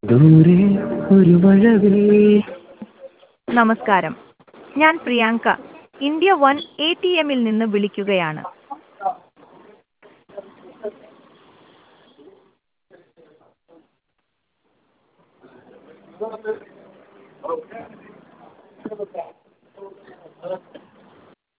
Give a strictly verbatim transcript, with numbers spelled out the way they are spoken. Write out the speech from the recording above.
ദൂരെ ഒരു മഴവിൽ. നമസ്കാരം, ഞാൻ Priyanka India one A T എമ്മിൽ നിന്ന് വിളിക്കുകയാണ്.